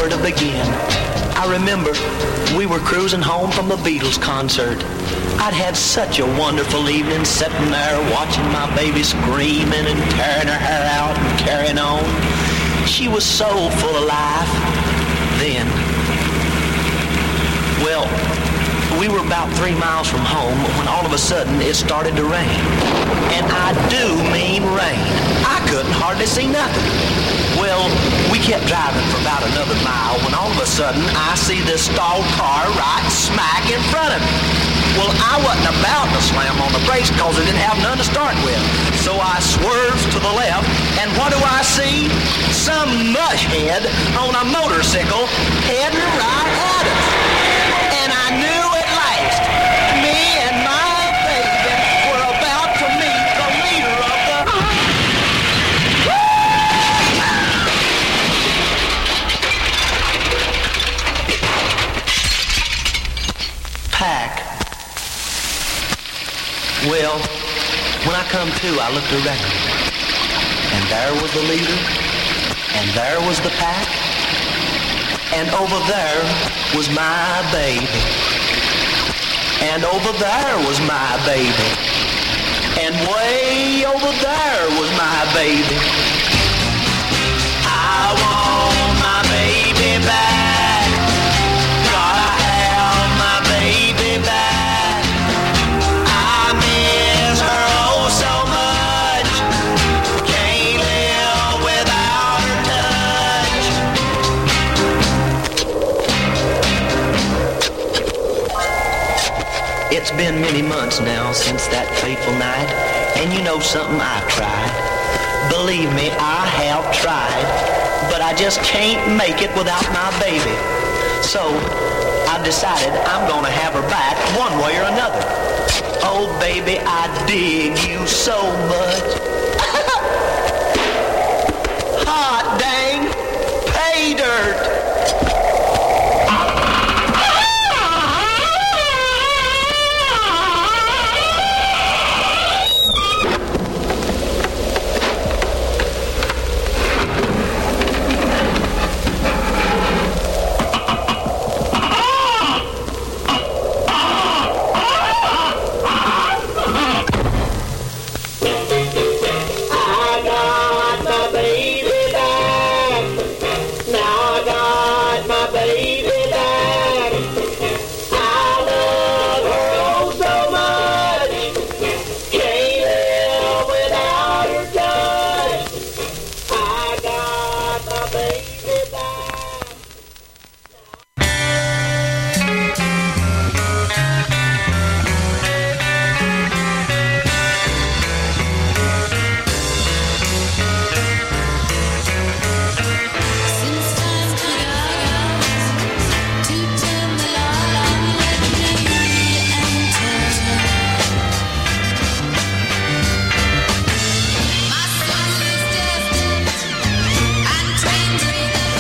where to begin. I remember we were cruising home from a Beatles concert. I'd had such a wonderful evening sitting there watching my baby screaming and tearing her hair out and carrying on. She was so full of life then. Well, we were about 3 miles from home when all of a sudden it started to rain. And I do mean rain. I couldn't hardly see nothing. Well, we kept driving for about another mile when all of a sudden I see this stalled car right smack in front of me. Well, I wasn't about to slam on the brakes because I didn't have none to start with. So I swerved to the left, and what do I see? Some mushhead on a motorcycle heading right at us. And I knew at last, me and my baby were about to meet the leader of the pack. Well, when I come to, I looked around, and there was the leader, and there was the pack, and over there was my baby, and over there was my baby, and way over there was my baby. I want my baby back, gotta have my baby back. It's been many months now since that fateful night, and you know something, I've tried. Believe me, I have tried, but I just can't make it without my baby. So, I've decided I'm gonna have her back one way or another. Oh baby, I dig you so much. Hot dang, pay dirt. My soul is destined and trained to the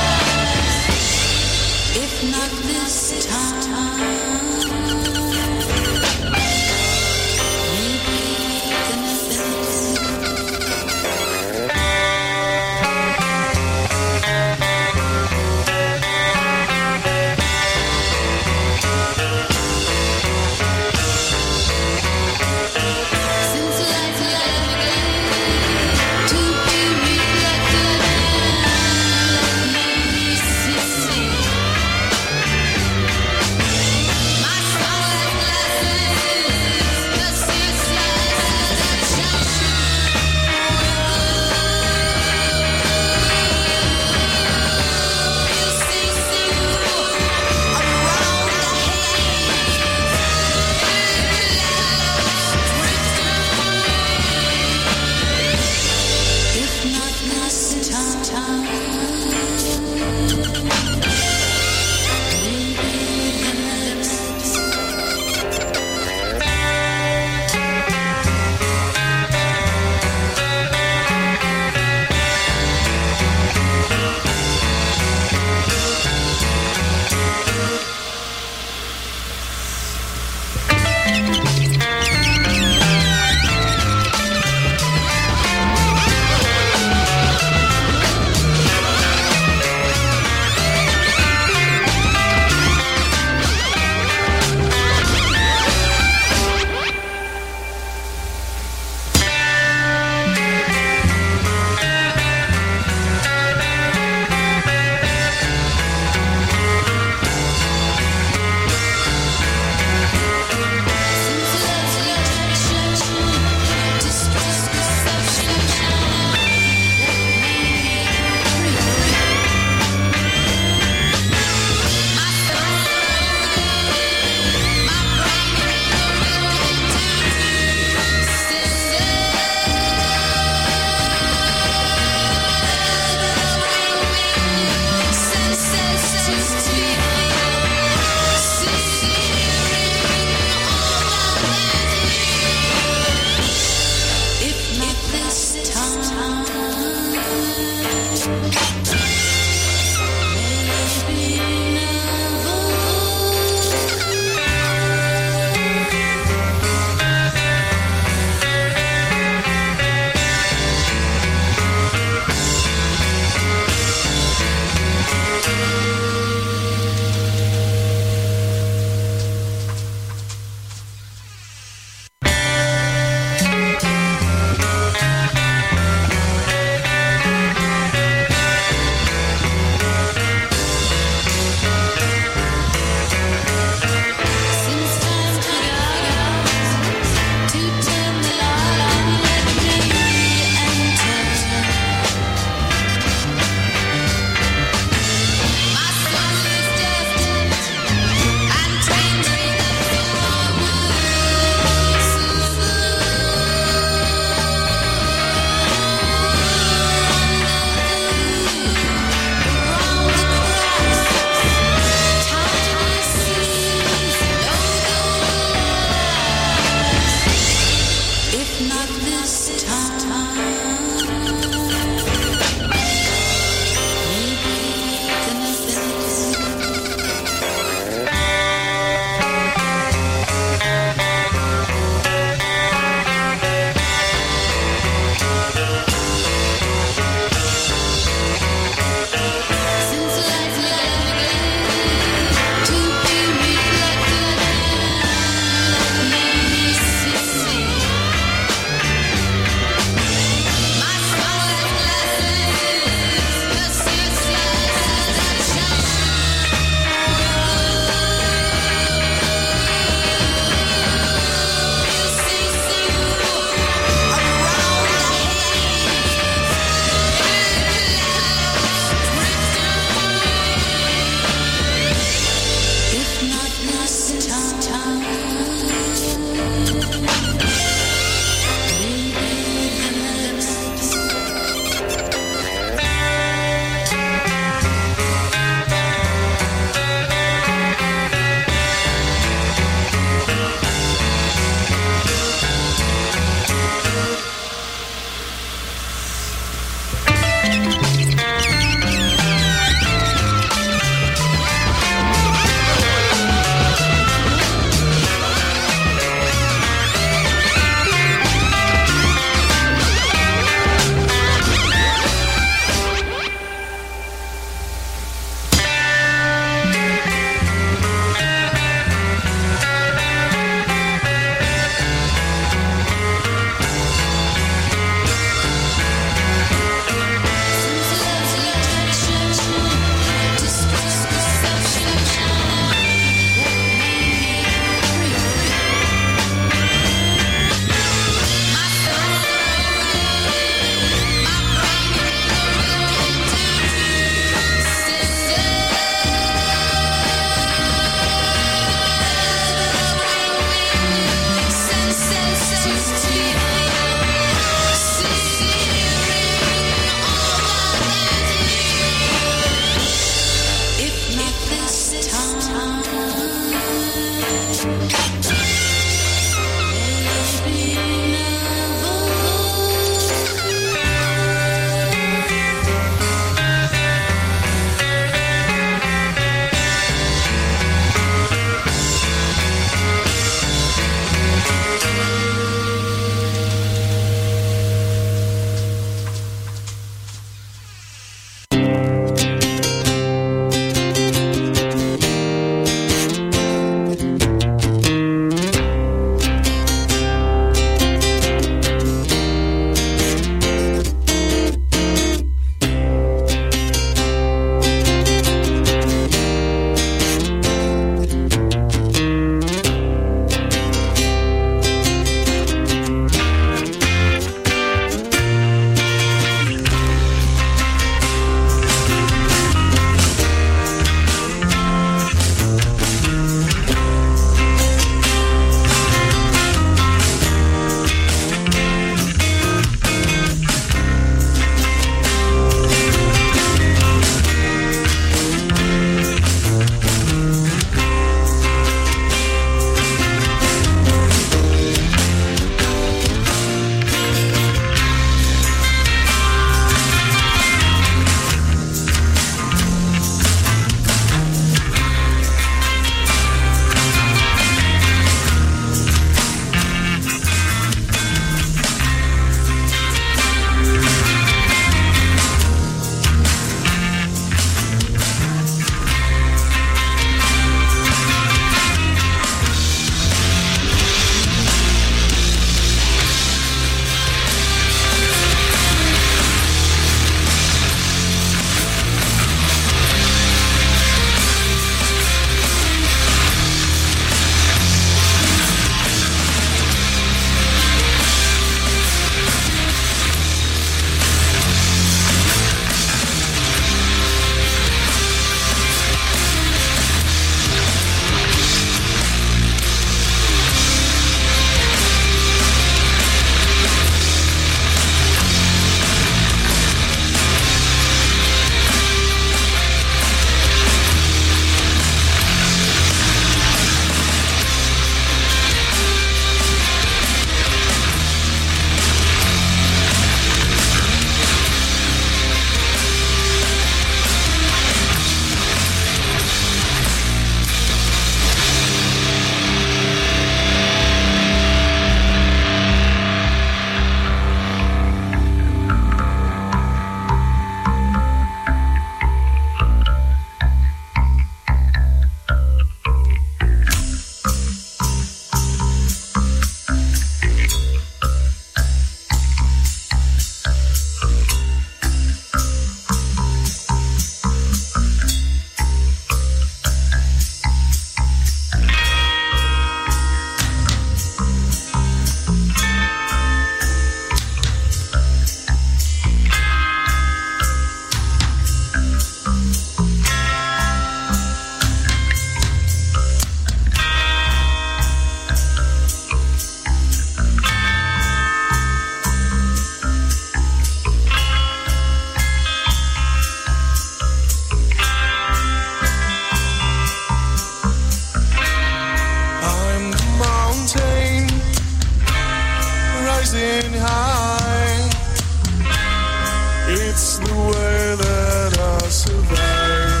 It's the way that I survive.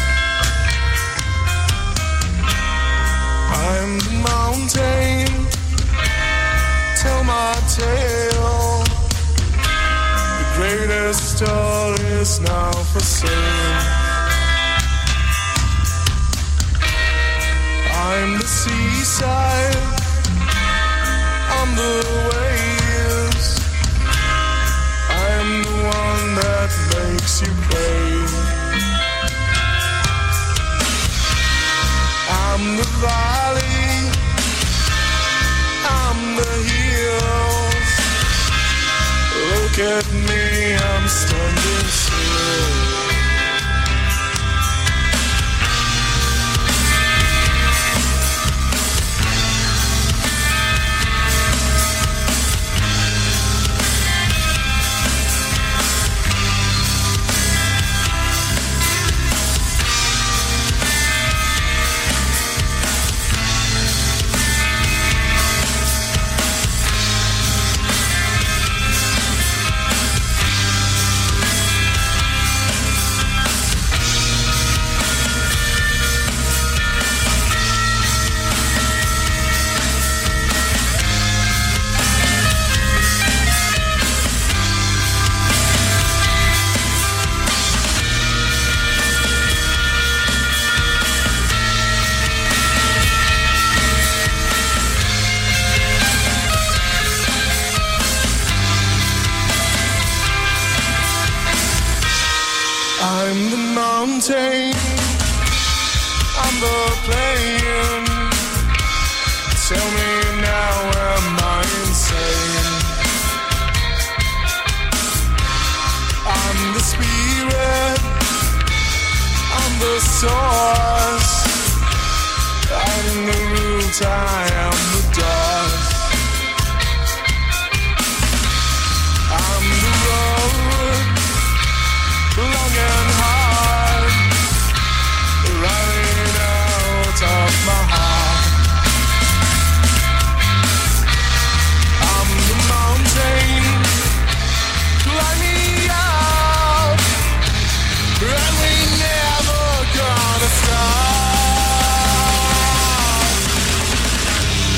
I'm the mountain, tell my tale. The greatest story is now for sale. I'm the seaside, I'm the waves. I'm the one that makes you crave. I'm the valley, I'm the hills. Look at me, I'm standing still. I'm the mountain, I'm the plain. Tell me now, am I insane? I'm the spirit, I'm the source. I'm the root, I am the dust. I'm the road, long and hard, running out of my heart. I'm the mountain, climb me out, and we never gonna stop.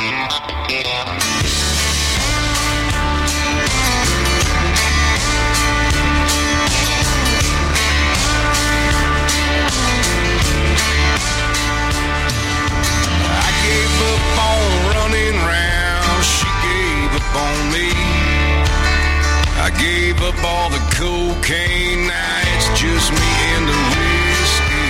Up all the cocaine, now it's just me and the whiskey.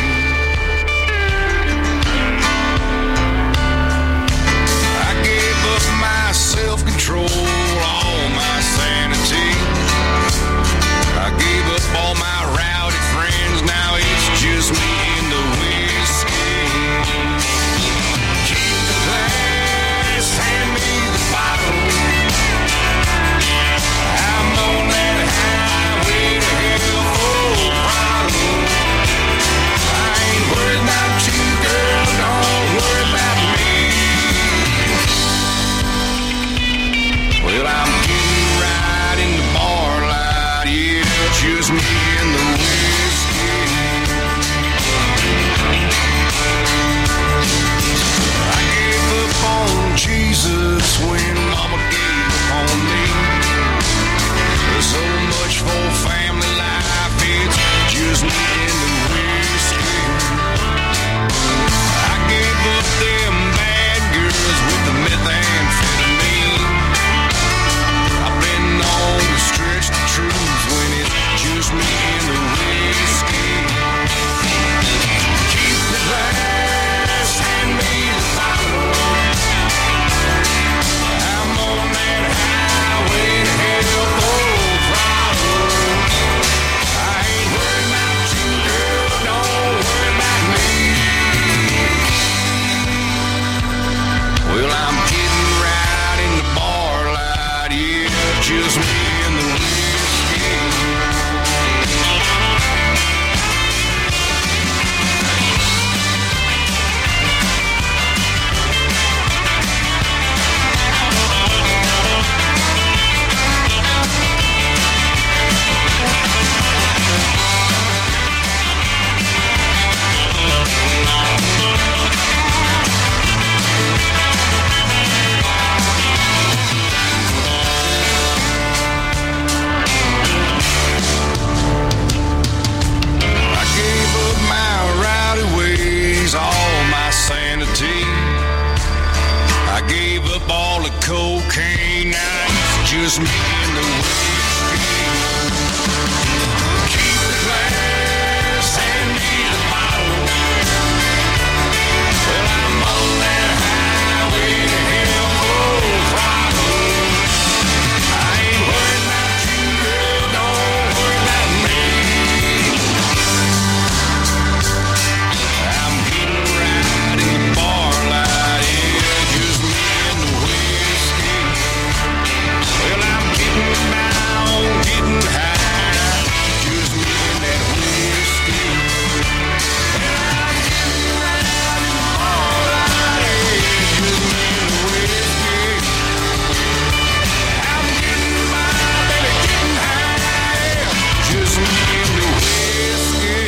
I gave up my self-control, all my sanity. I gave up all my rowdy friends, now it's just me and the whiskey. Keep the glass, hand me the bottle. I'm on that highway to hell, full throttle. I ain't worried about you, girl, don't worry about me. Well, I'm getting right in the bar light, yeah, just me and the whiskey. I gave up on Jesus when Mama gave up on me. So much for family life, it's just me and the whiskey. I gave up them bad girls with the methamphetamine. I've been known to stretch the truth when it's just me and the whiskey. Keep the glass, hand me the bottle. I'm on that highway to hell. Well, I'm getting right in the bar light, yeah, just me and the whiskey. All my sanity. I gave up all the cocaine, now it's just me and the whiskey. Keep the glass, hand me the bottle. Well, I'm on that highway to hell, full throttle. I ain't worried about you, girl, don't worry about me. I'm getting right in the bar light, yeah, just me and the whiskey. Well, I'm getting down, getting high, just me and that whiskey. Well, I'm getting right in the bar light, yeah, just me and the whiskey. I'm getting by, baby, getting high, just me and the whiskey.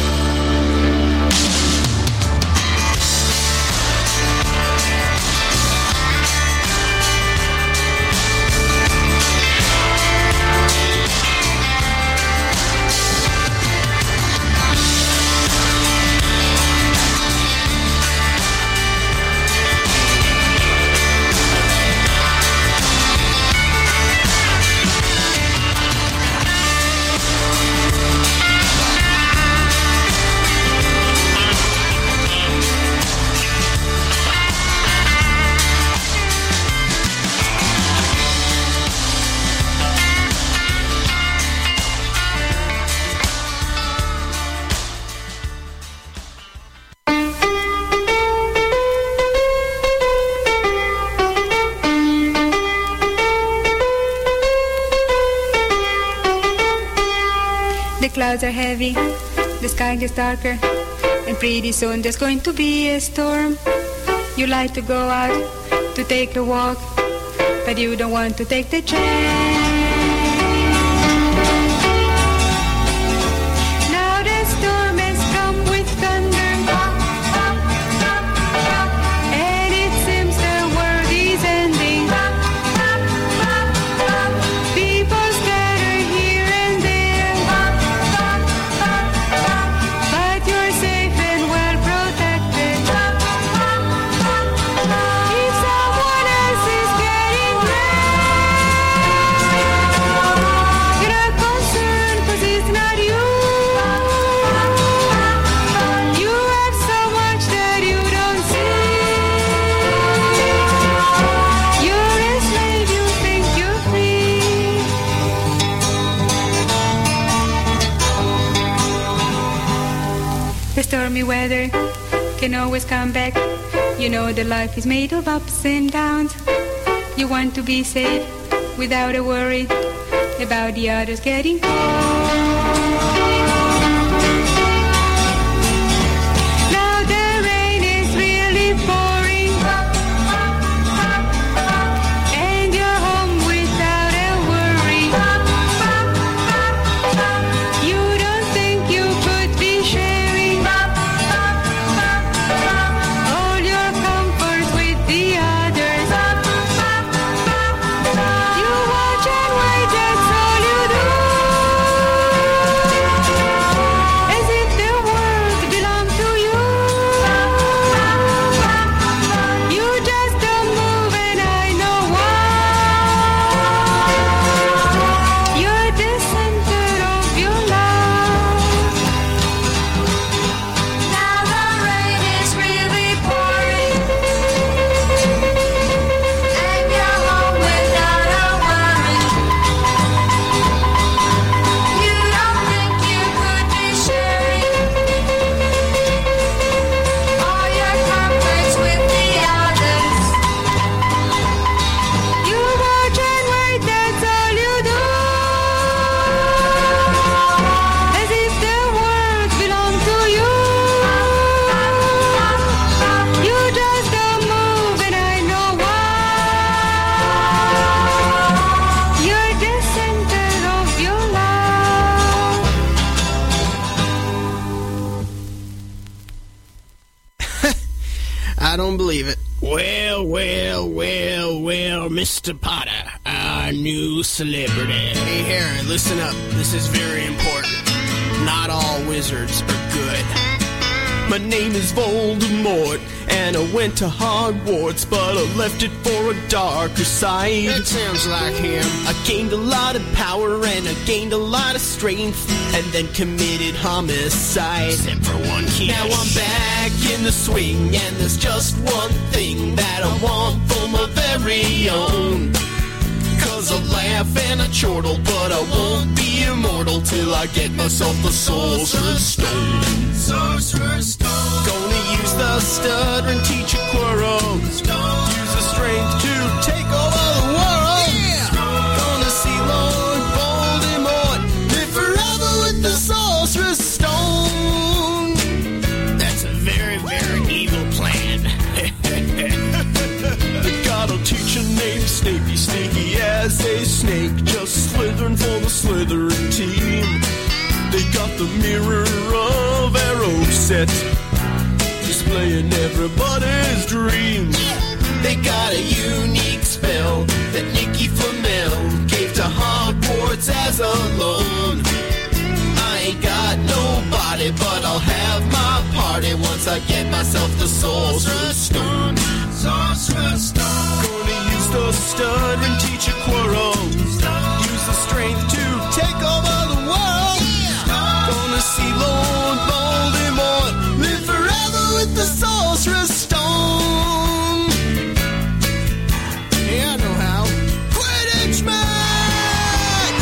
The clouds are heavy, the sky gets darker, and pretty soon there's going to be a storm. You like to go out to take a walk, but you don't want to take the chance. Now the storm has come with thunder, and it seems the world can always come back. You know that life is made of ups and downs. You want to be safe without a worry about the others getting cold. I don't believe it. Well, Mr. Potter, our new celebrity. Hey, Harry, listen up. This is very important. Not all wizards are good. My name is Voldemort, and I went to Hogwarts, but I left it for a darker side. That sounds like him. I gained a lot of power, and I gained a lot of strength, and then committed homicide. Except for one kid. Now I'm back in the swing, and there's just one thing that I want for my very own. 'Cause I laugh and I chortle, but I won't be immortal till I get myself the Sorcerer's Stone. Sorcerer's Stone. Gonna use the stuttering teacher Quirrell. Use the strength to take over the world. Yeah. Gonna see Lord Voldemort live forever with the Sorcerer's Stone. That's a very, very evil plan. I got a teacher named Snapey, sneaky as a snake, just slithering for the Slytherin team. They got the Mirror of Arrow set, displaying everybody's dreams. They got a unique spell that Nicky Flamel gave to Hogwarts as a loan. I ain't got nobody, but I'll have my party once I get myself the Sorcerer's Stone. Sorcerer's Stone. Gonna use the stuttering teacher Quirrell. Use the strength to take over the world. Gonna see Lord Voldemort live forever with the Sorcerer's Stone. Yeah, I know how. Quidditch match!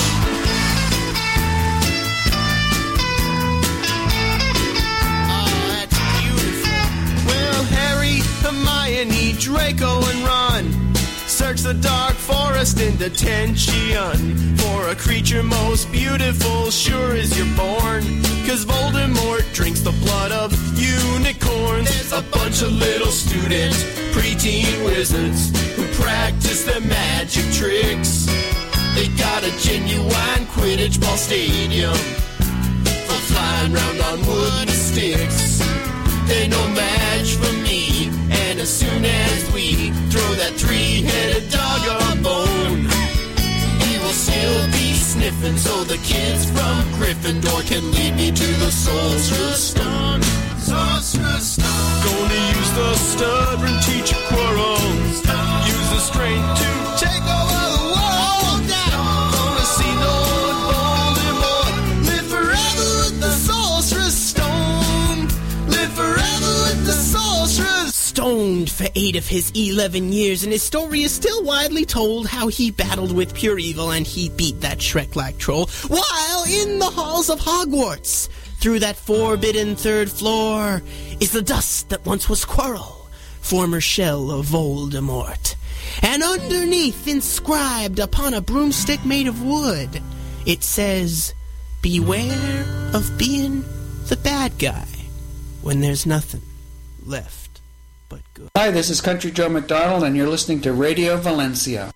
Oh, that's beautiful. Well, Harry, Hermione, Draco, and Ron search the dark forest in detention for a creature most beautiful, sure as you're born. 'Cause Voldemort drinks the blood of unicorns. There's a bunch of little student preteen wizards who practice their magic tricks. They got a genuine Quidditch ball stadium for flying round on wooden sticks. They're no match for me, and as soon as we throw that three-headed dog a bone, he will still be sniffing, so the kids from Gryffindor can lead me to the Sorcerer's Stone. Sorcerer's Stone. Gonna use the stuttering teacher Quirrell. Use the strength to take over the world. Gonna see Lord Voldemort live forever with the Sorcerer's Stone. Live forever with the Sorcerer's Stoned for 8 of his 11 years, and his story is still widely told how he battled with pure evil and he beat that Shrek-like troll while in the halls of Hogwarts. Through that forbidden third floor is the dust that once was Quirrell, former shell of Voldemort. And underneath, inscribed upon a broomstick made of wood, it says, beware of being the bad guy when there's nothing left but good. Hi, this is Country Joe McDonald, and you're listening to Radio Valencia.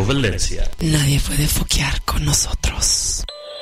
Valencia. Nadie puede foquear con nosotros.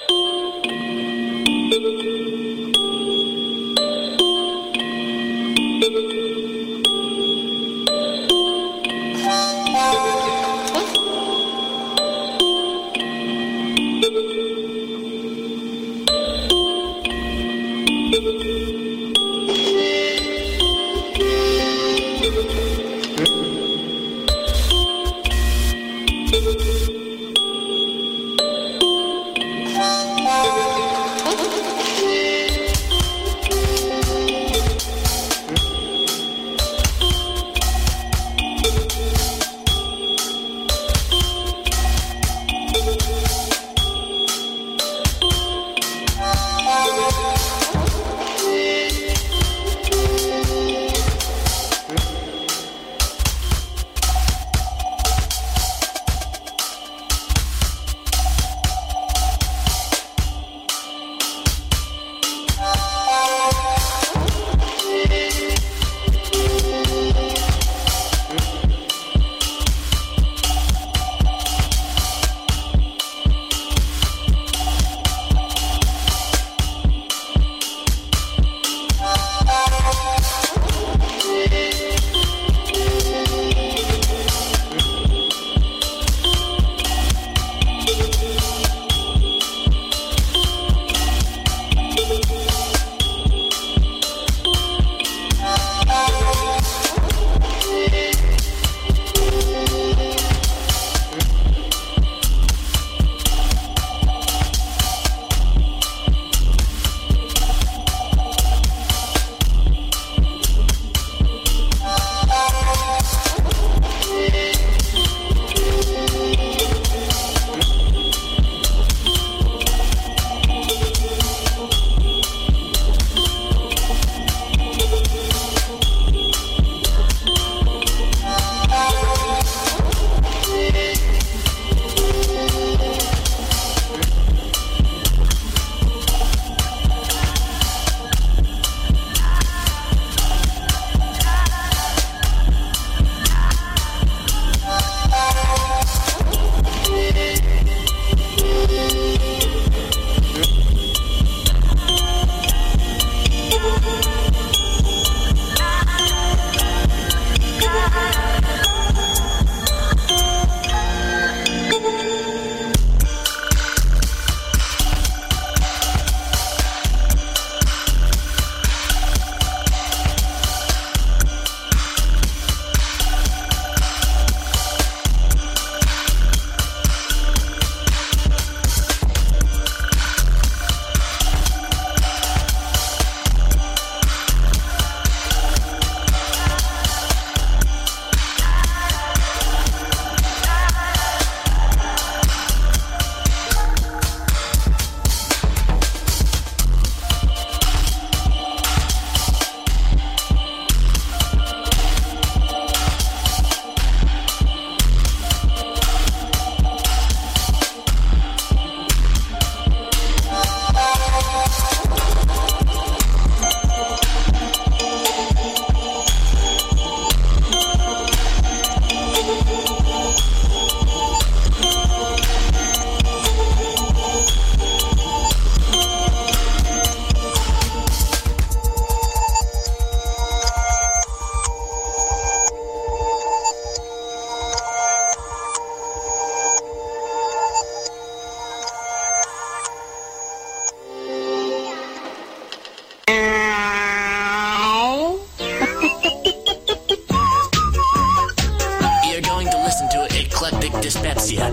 Dyspepsia.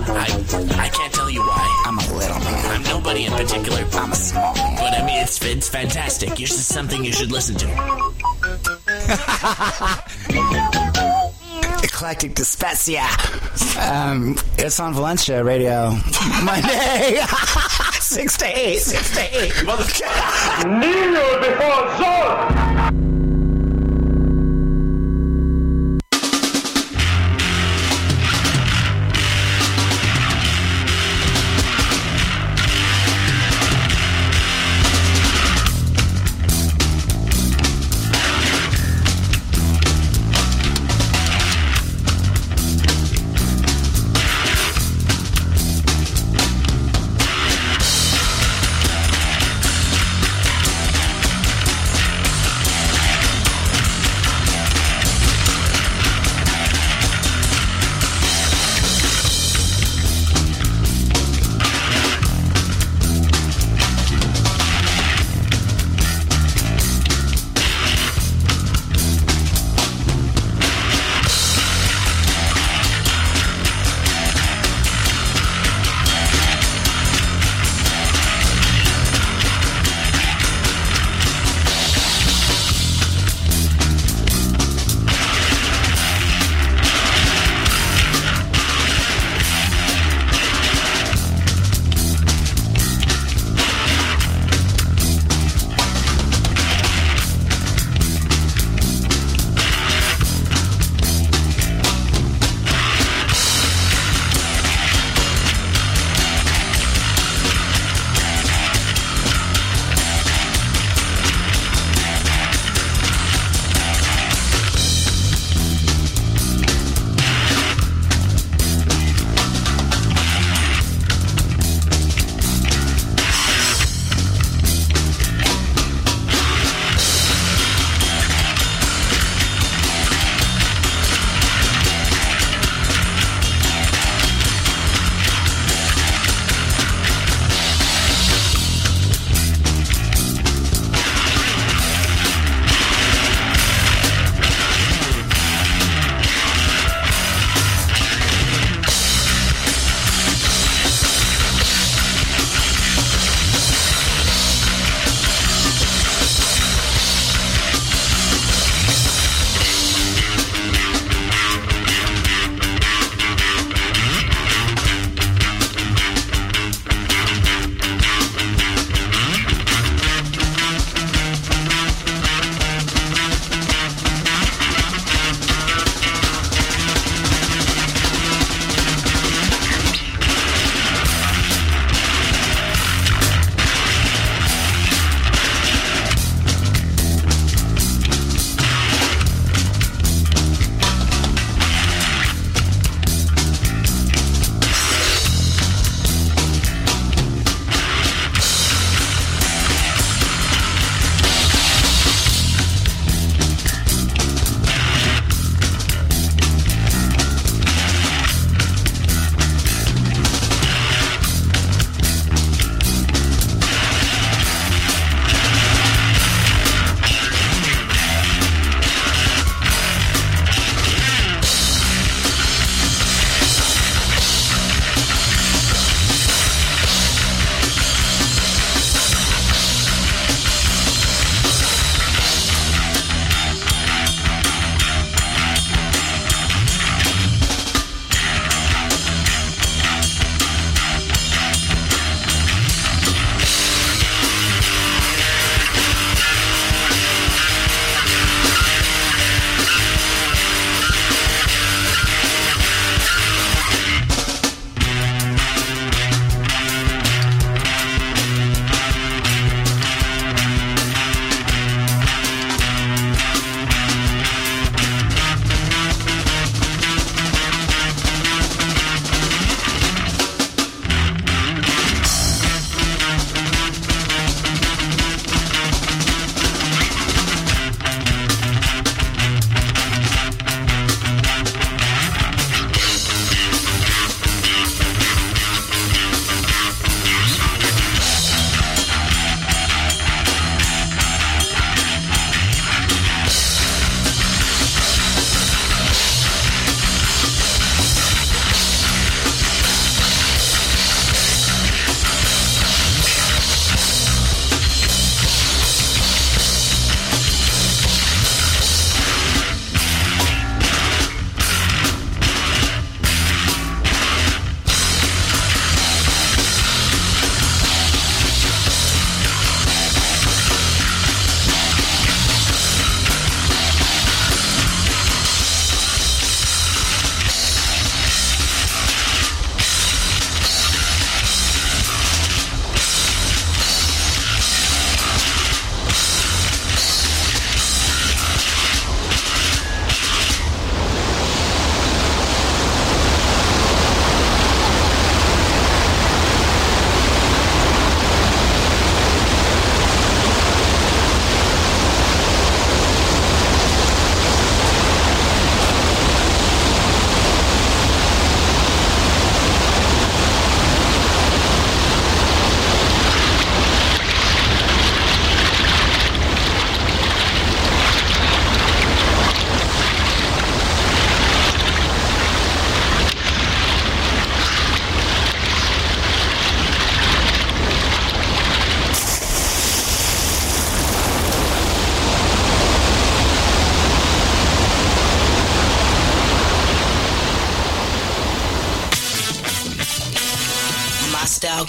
I can't tell you why. I'm a little man. I'm nobody in particular. I'm a small man. But I mean, it's fantastic. It's just something you should listen to. Eclectic Dyspepsia. It's on Valencia Radio. Monday. 6 to 8. 6 to 8. Niño defensor!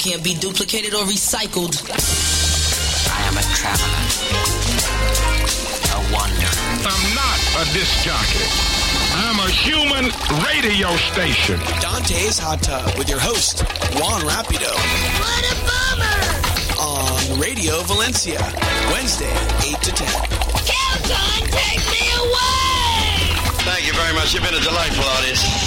can't be duplicated or recycled. I am a traveler, a wanderer. I'm not a disc jockey. I'm a human radio station. Dante's Hot Tub with your host, Juan Rapido. What a bummer! On Radio Valencia, Wednesday, 8 to 10. Kelton, take me away! Thank you very much. You've been a delightful audience.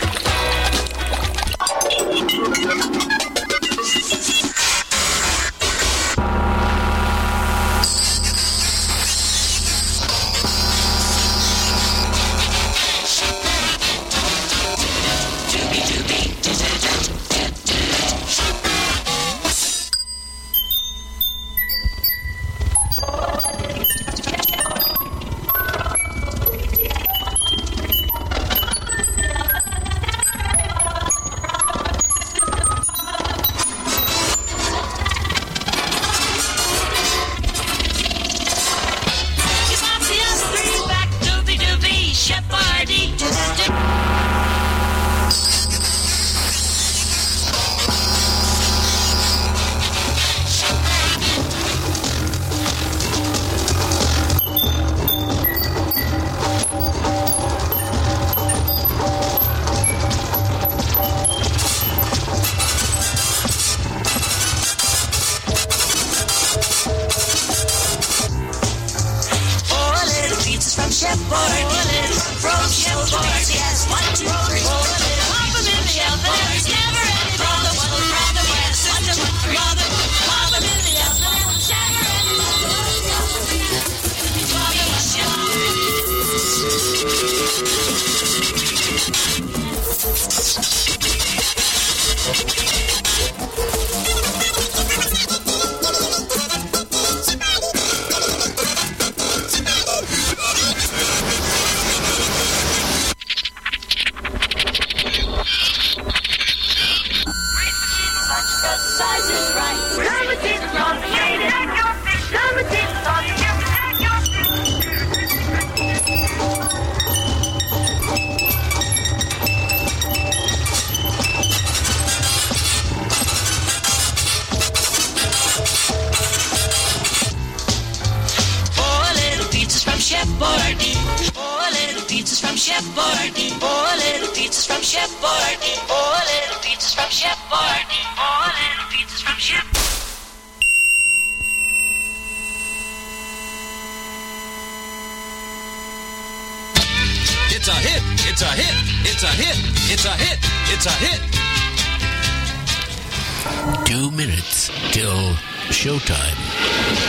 It's a hit. It's a hit. It's a hit. It's a hit. It's a hit. 2 minutes till showtime.